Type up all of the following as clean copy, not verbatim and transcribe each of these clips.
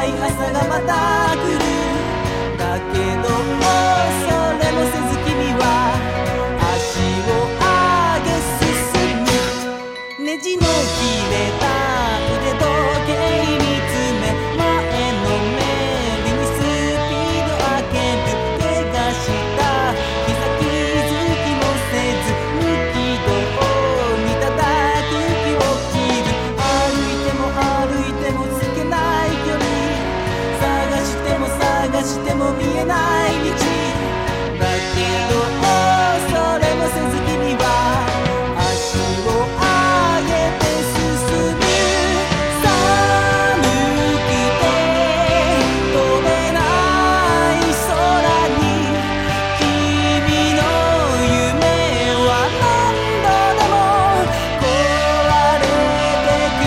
い朝がまた来る。だけどそれもせず君は足を上げ進む。ネジの切れた腕時計見つめ、前のめりにスピード上げる。怪我した膝気づきもせず、無軌道にただ空気を切る。歩いても歩いてもつけない距離、探しても探しても見えない道。だけどそれもせず君は足を上げて進む。寒くて飛べない空に、君の夢は何度でも壊れてく。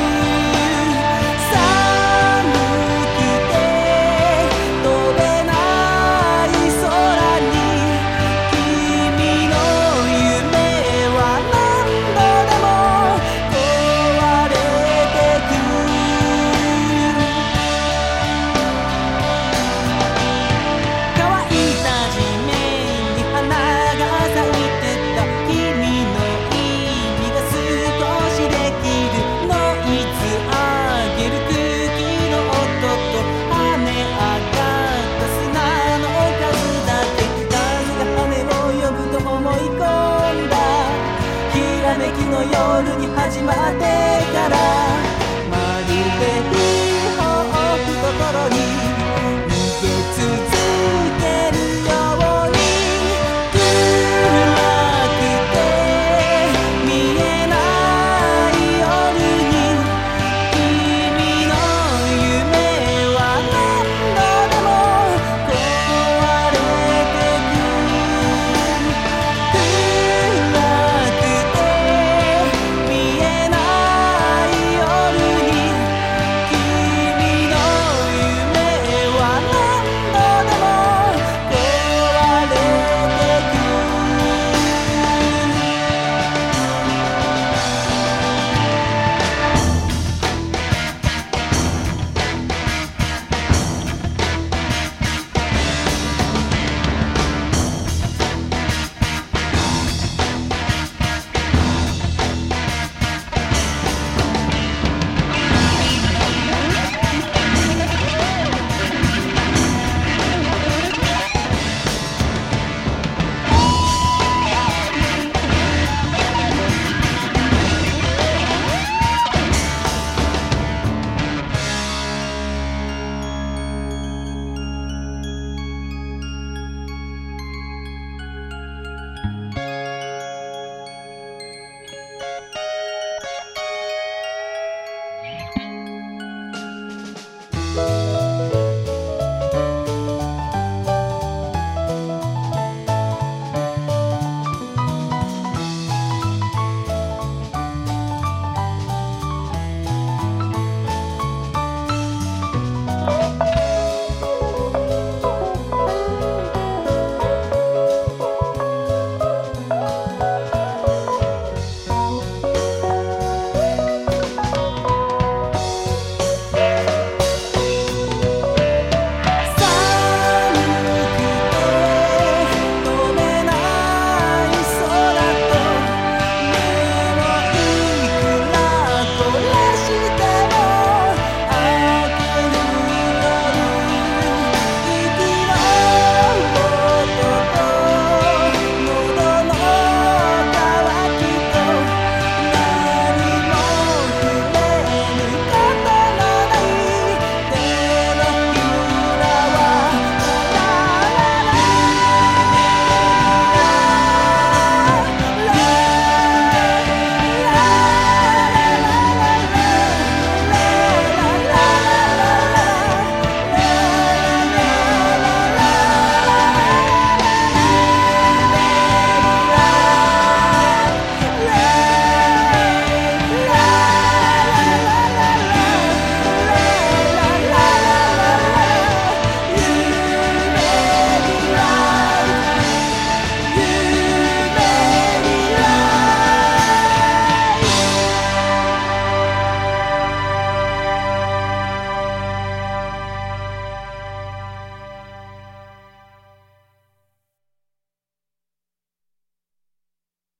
寒くて飛べない空に、君の夢は何度でも壊れてく。乾いた地面に花が咲いてた。君の意味が少しできる。ノイズ上げる空気の音と跳ね上がった砂の数だけ。風が羽を呼ぶと思い込んだ。きらめきの夜に始まってから、まるで火を置くところに逃げ続けるように。暗くて見えない夜に、君の夢は何度でも壊れてく。暗くて見えない夜に、君の夢は何度でも壊れてく。